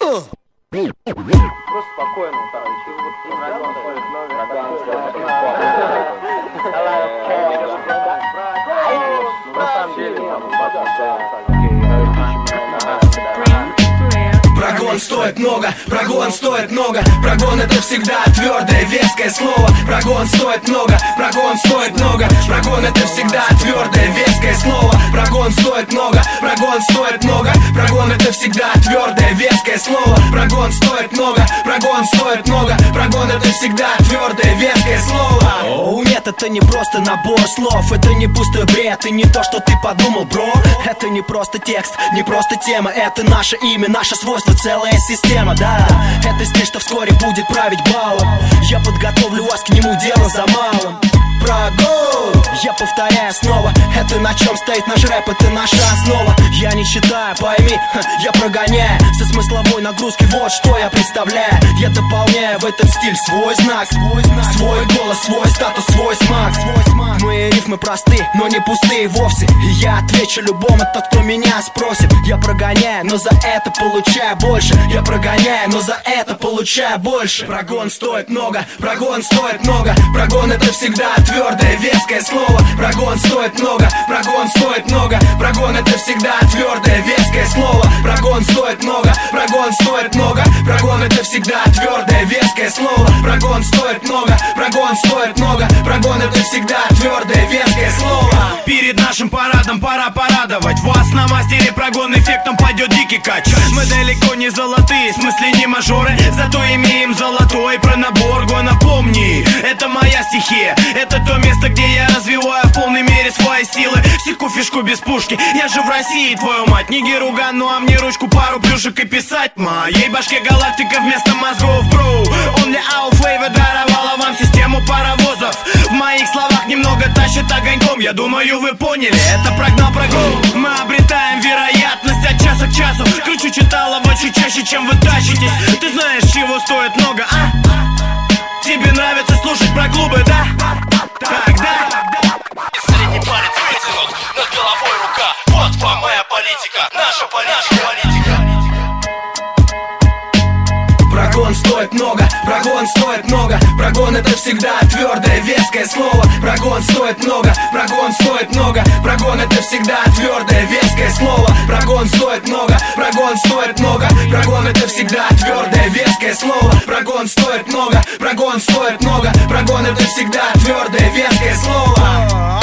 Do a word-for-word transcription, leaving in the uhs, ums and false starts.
Просто спокойно, товарищи. На самом деле, Прогон стоит много, прогон стоит много. Прогон это всегда твердое, веское слово. Прогон стоит много, прогон стоит много. Прогон это всегда твердое, веское слово. Прогон стоит много, прогон стоит много. Прогон это всегда твердое, веское слово. Прогон стоит много, прогон стоит много. Прогон это всегда твердое, веское слово. Оу, нет, это не просто набор слов. Это не пустой бред и не то, что ты подумал, бро. Это не просто текст, не просто тема. Это наше имя, наше свойство, целая система, да. Это стиль, что вскоре будет править балом. Я подготовлю вас к нему, дело за малым. Прогон, я повторяю снова. Это на чем стоит наш рэп, это наша основа. Я не считаю, пойми, я прогоняю со смысловой нагрузкой, вот что я представляю. Я дополняю в этот стиль свой знак, свой, знак, свой голос, свой статус, свой смак, свой смак. Мои рифмы просты, но не пустые вовсе. И я отвечу любому, тот, кто меня спросит. Я прогоняю, но за это получаю больше. Я прогоняю, но за это получаю больше. Прогон стоит много, прогон стоит много. Прогон это всегда твердое, веское слово. Прогон стоит много, прогон стоит много. Прогон это всегда твердое, веское слово. Прогон стоит много, прогон стоит много. Прогон это всегда твердое, веское слово. Прогон стоит много, прогон стоит много. Прогон это всегда твердое, веское слово. Перед нашим парадом пора порадовать вас. На мастере прогон эффектом пойдет дикий кач. Мы далеко не золотые, в смысле не мажоры, зато имеем золотой пронабор. Гона, помни, это моя стихия. Это то место, где я развиваю в полной мере свои силы. Секу фишку без пушки, я же в России, твою мать. Не геруган, ну а мне ручку, пару плюшек и писать. Моей башке галактика вместо мозгов, бро. Only our flavor даровала вам систему паровозов. В моих словах немного тащит огоньком. Я думаю, вы поняли, это прогнал прогон. Мы обретаем вероятность от часа к часу. Кручу читала больше чаще, чем вы тащитесь. Ты знаешь, чего стоит много, а? Тебе нравится слушать про клубы, да? Тогда средний палец вытянут, над головой рука. Вот вам моя политика, наша политика. Прогон стоит много, прогон стоит много. Прогон это всегда твердое, веское слово. Прогон стоит много, прогон стоит много. Прогон это всегда твердое, веское слово. Прогон стоит много, прогон стоит много. Прогон это всегда твердое, веское слово. Прогон стоит много, прогон стоит много. Прогон это всегда твердое, веское слово.